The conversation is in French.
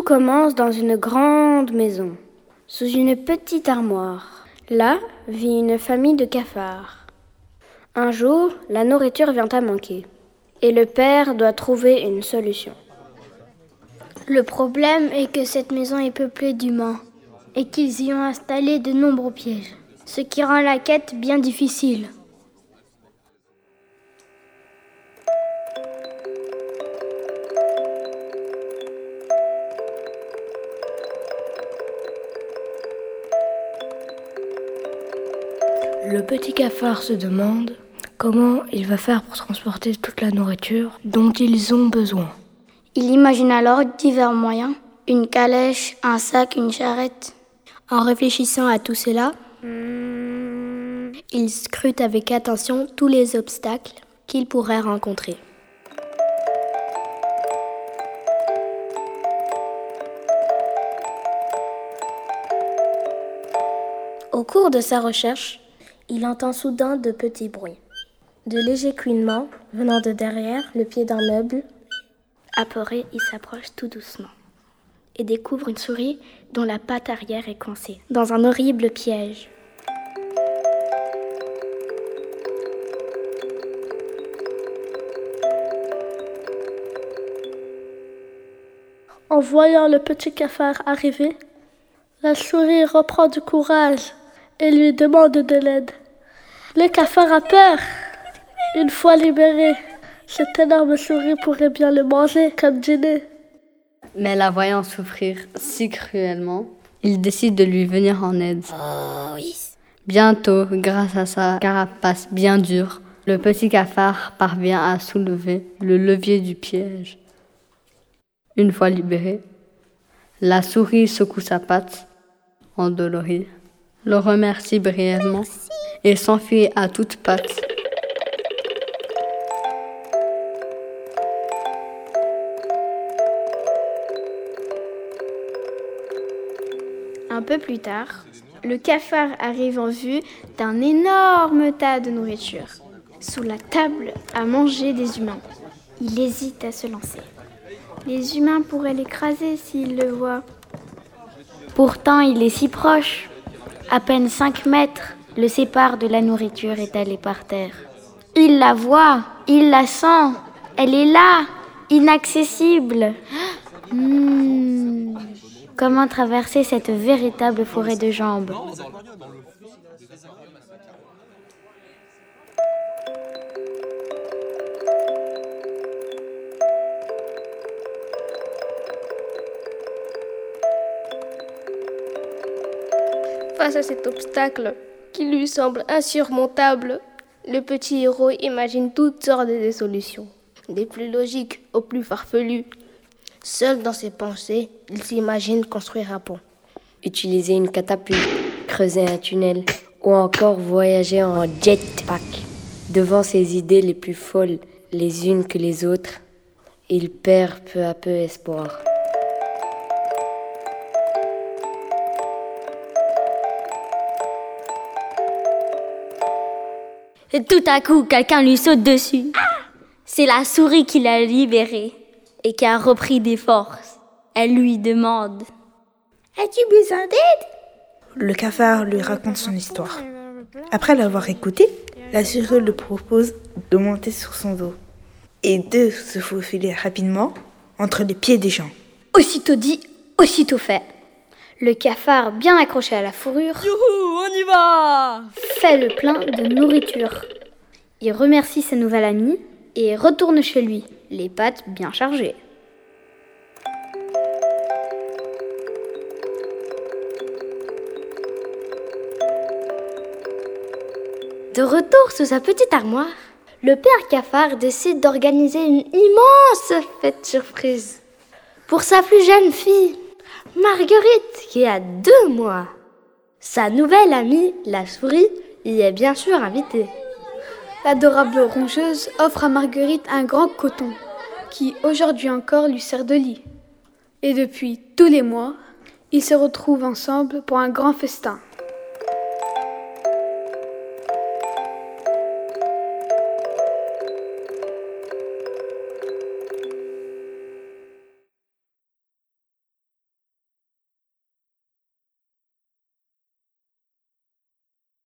commence dans une grande maison, sous une petite armoire. Là vit une famille de cafards. Un jour, la nourriture vient à manquer, et le père doit trouver une solution. Le problème est que cette maison est peuplée d'humains, et qu'ils y ont installé de nombreux pièges, ce qui rend la quête bien difficile. Le petit cafard se demande comment il va faire pour transporter toute la nourriture dont ils ont besoin. Il imagine alors divers moyens, une calèche, un sac, une charrette. En réfléchissant à tout cela, il scrute avec attention tous les obstacles qu'il pourrait rencontrer. Au cours de sa recherche, il entend soudain de petits bruits. De légers couinements venant de derrière le pied d'un meuble. Apeuré, il s'approche tout doucement et découvre une souris dont la patte arrière est coincée dans un horrible piège. En voyant le petit cafard arriver, la souris reprend du courage et lui demande de l'aide. Le cafard a peur. Une fois libéré, cette énorme souris pourrait bien le manger comme dîner. Mais la voyant souffrir si cruellement, il décide de lui venir en aide. Bientôt, grâce à sa carapace bien dure, le petit cafard parvient à soulever le levier du piège. Une fois libéré, la souris secoue sa patte, endolorie, le remercie brièvement et s'enfuit à toutes pattes. Un peu plus tard, le cafard arrive en vue d'un énorme tas de nourriture, sous la table à manger des humains. Il hésite à se lancer. Les humains pourraient l'écraser s'ils le voient. Pourtant, il est si proche. À peine 5 mètres le séparent de la nourriture étalée par terre. Il la voit, il la sent. Elle est là, inaccessible. Comment traverser cette véritable forêt de jambes ? Face à cet obstacle qui lui semble insurmontable, le petit héros imagine toutes sortes de solutions, des plus logiques aux plus farfelues. Seul dans ses pensées, il s'imagine construire un pont. Utiliser une catapulte, creuser un tunnel ou encore voyager en jetpack. Devant ses idées les plus folles, les unes que les autres, il perd peu à peu espoir. Et tout à coup, quelqu'un lui saute dessus. C'est la souris qui l'a libéré et qui a repris des forces. Elle lui demande « As-tu besoin d'aide ?» Le cafard lui raconte son histoire. Après l'avoir écouté, la souris lui propose de monter sur son dos et de se faufiler rapidement entre les pieds des gens. Aussitôt dit, aussitôt fait. Le cafard, bien accroché à la fourrure, Youhou, on y va! Fait le plein de nourriture. Il remercie sa nouvelle amie et retourne chez lui, les pattes bien chargées. De retour sous sa petite armoire, le père cafard décide d'organiser une immense fête surprise pour sa plus jeune fille, Marguerite, qui a 2 mois. Sa nouvelle amie, la souris, y est bien sûr invitée. L'adorable rongeuse offre à Marguerite un grand coton qui, aujourd'hui encore, lui sert de lit. Et depuis tous les mois, ils se retrouvent ensemble pour un grand festin.